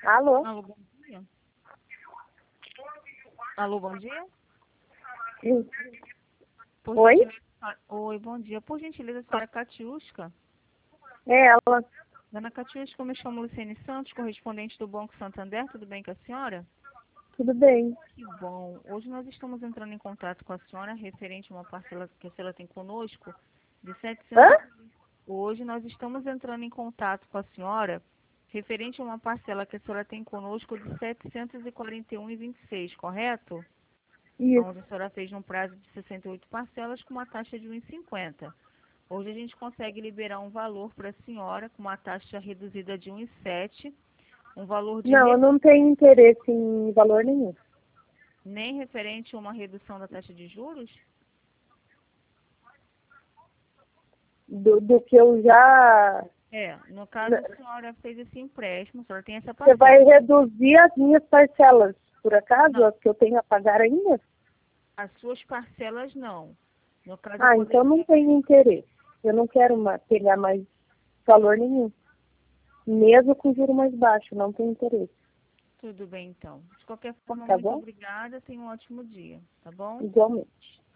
Alô? Alô, bom dia. Alô, bom dia. Sim. Por Oi? gentileza, oi, bom dia. Por gentileza, a senhora Catiusca. É ela. Dona Catiusca, eu me chamo Luciene Santos, correspondente do Banco Santander. Tudo bem com a senhora? Tudo bem? Que bom. Hoje nós estamos entrando em contato com a senhora referente a uma parcela que a senhora tem conosco de Hã? 700. Hoje nós estamos entrando em contato com a senhora referente a uma parcela que a senhora tem conosco de 741,26, correto? Isso. Onde a senhora fez num prazo de 68 parcelas com uma taxa de 1,50. Hoje a gente consegue liberar um valor para a senhora com uma taxa reduzida de 1,7, um valor de Não, eu não tenho interesse em valor nenhum. nem referente a uma redução da taxa de juros? Do que eu já... No caso a senhora fez esse empréstimo, a senhora tem essa Você parcela. vai reduzir as minhas parcelas, por acaso? Não, As que eu tenho a pagar ainda? as suas parcelas não. No caso eu Ah, então não poderia... tenho interesse. Eu não quero pegar mais valor nenhum. Mesmo com juro mais baixo, não tenho interesse. Tudo bem então. De qualquer forma, Tá muito bom? obrigada, tenha um ótimo dia, tá bom? Igualmente.